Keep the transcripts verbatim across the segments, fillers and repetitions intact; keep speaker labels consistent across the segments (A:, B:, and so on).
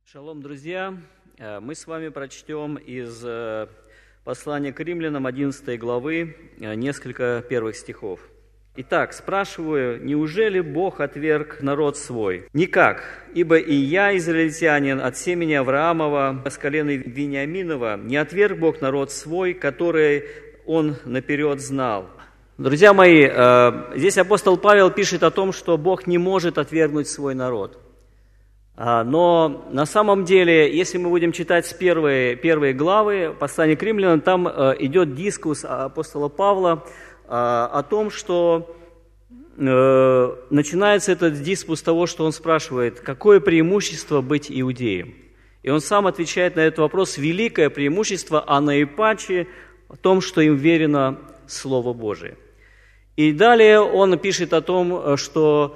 A: Шалом, друзья! Мы с вами прочтем из послания к римлянам одиннадцатой главы несколько первых стихов. Итак, спрашиваю, неужели Бог отверг народ свой? Никак, ибо и я, израильтянин, от семени Авраамова, с колена Вениаминова, не отверг Бог народ свой, который Он наперед знал. Друзья мои, здесь апостол Павел пишет о том, что Бог не может отвергнуть свой народ. Но на самом деле, если мы будем читать с первой, первой главы послания к римлянам, там идет дискусс апостола Павла о том, что начинается этот дискусс с того, что он спрашивает, какое преимущество быть иудеем. И он сам отвечает на этот вопрос: великое преимущество, а наипаче о том, что им верено Слово Божие. И далее он пишет о том, что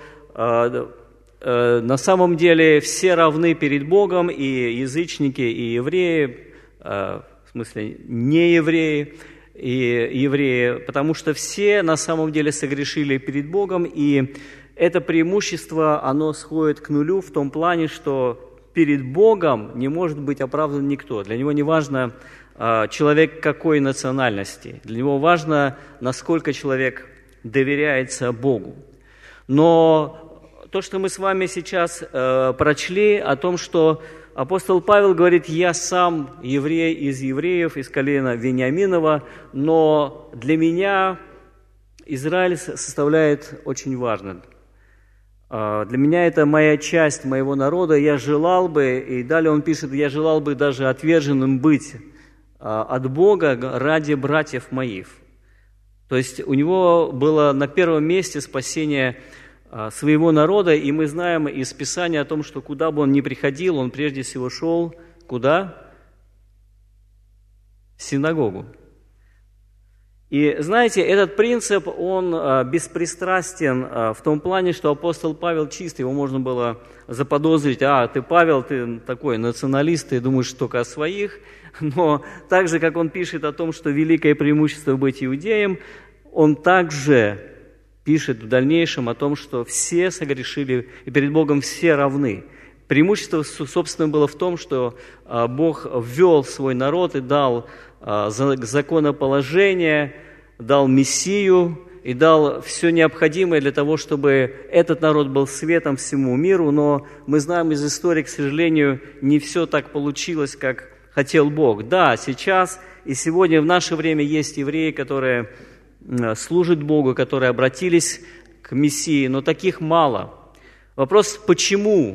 A: на самом деле все равны перед Богом, и язычники, и евреи, в смысле не евреи, и евреи, потому что все на самом деле согрешили перед Богом, и это преимущество, оно сходит к нулю в том плане, что перед Богом не может быть оправдан никто. Для него не важно, человек какой национальности, для него важно, насколько человек доверяется Богу. Но то, что мы с вами сейчас э, прочли, о том, что апостол Павел говорит: «Я сам еврей из евреев, из колена Вениаминова, но для меня Израиль составляет очень важно. Э, для меня это моя часть моего народа, я желал бы», и далее он пишет: «Я желал бы даже отверженным быть э, от Бога ради братьев моих». То есть у него было на первом месте спасение своего народа, и мы знаем из Писания о том, что куда бы он ни приходил, он прежде всего шел куда? В синагогу. И знаете, этот принцип, он беспристрастен в том плане, что апостол Павел чист, его можно было заподозрить: а, ты, Павел, ты такой националист, ты думаешь только о своих, но так же, как он пишет о том, что великое преимущество быть иудеем, он также пишет в дальнейшем о том, что все согрешили, и перед Богом все равны. Преимущество, собственно, было в том, что Бог ввел свой народ и дал законоположение, дал Мессию и дал все необходимое для того, чтобы этот народ был светом всему миру. Но мы знаем из истории, к сожалению, не все так получилось, как хотел Бог. Да, сейчас и сегодня в наше время есть евреи, которые служат Богу, которые обратились к Мессии, но таких мало. Вопрос, почему?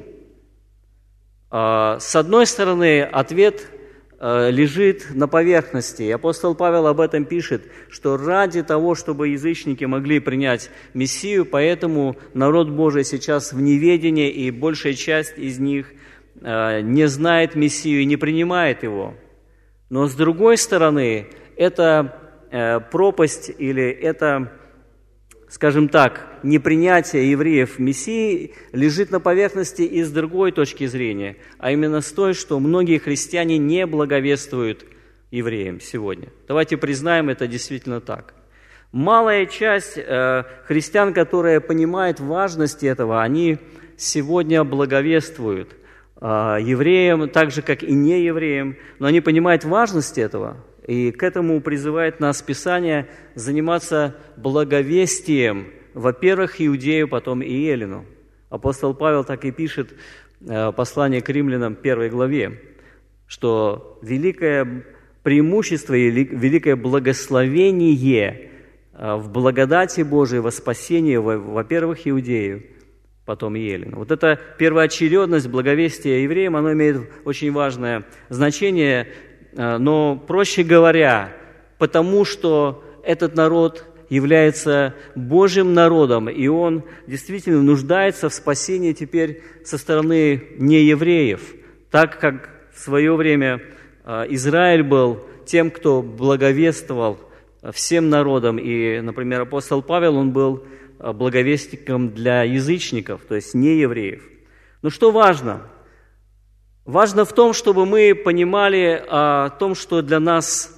A: С одной стороны, ответ лежит на поверхности. И апостол Павел об этом пишет, что ради того, чтобы язычники могли принять Мессию, поэтому народ Божий сейчас в неведении, и большая часть из них не знает Мессию и не принимает его. Но с другой стороны, это пропасть или это, скажем так, непринятие евреев Мессии лежит на поверхности и с другой точки зрения, а именно с той, что многие христиане не благовествуют евреям сегодня. Давайте признаем, это действительно так. Малая часть э, христиан, которые понимают важность этого, они сегодня благовествуют э, евреям, так же, как и неевреям, но они понимают важность этого. И к этому призывает нас Писание заниматься благовестием, во-первых, иудею, потом и эллину. Апостол Павел так и пишет в послании к римлянам первой главе, что великое преимущество и великое благословение в благодати Божией, во спасении, во-первых, иудею, потом и эллину. Вот эта первоочередность благовестия евреям, оно имеет очень важное значение. Но, проще говоря, потому что этот народ является Божьим народом, и он действительно нуждается в спасении теперь со стороны неевреев, так как в свое время Израиль был тем, кто благовествовал всем народам, и, например, апостол Павел, он был благовестником для язычников, то есть неевреев. Но что важно? Важно в том, чтобы мы понимали о том, что для нас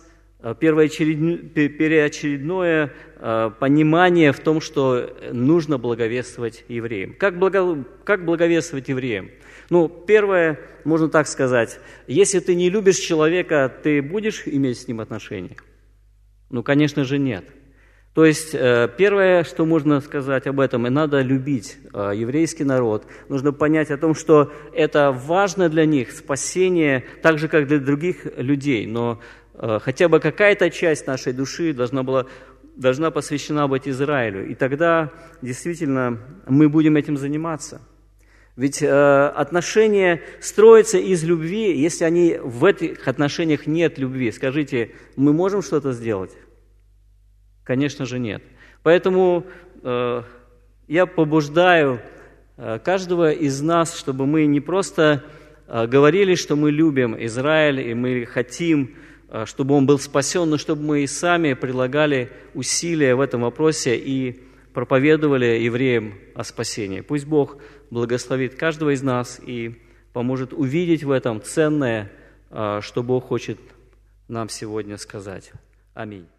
A: первоочередное понимание в том, что нужно благовествовать евреям. Как, благо, как благовествовать евреям? Ну, первое, можно так сказать, если ты не любишь человека, ты будешь иметь с ним отношения? Ну, конечно же, нет. То есть, первое, что можно сказать об этом, и надо любить еврейский народ. Нужно понять о том, что это важно для них, спасение, так же, как для других людей. Но хотя бы какая-то часть нашей души должна была, должна посвящена быть Израилю. И тогда, действительно, мы будем этим заниматься. Ведь отношения строятся из любви. Если они, в этих отношениях нет любви, скажите, мы можем что-то сделать? Конечно же, нет. Поэтому э, я побуждаю э, каждого из нас, чтобы мы не просто э, говорили, что мы любим Израиль, и мы хотим, э, чтобы он был спасен, но чтобы мы и сами прилагали усилия в этом вопросе и проповедовали евреям о спасении. Пусть Бог благословит каждого из нас и поможет увидеть в этом ценное, э, что Бог хочет нам сегодня сказать. Аминь.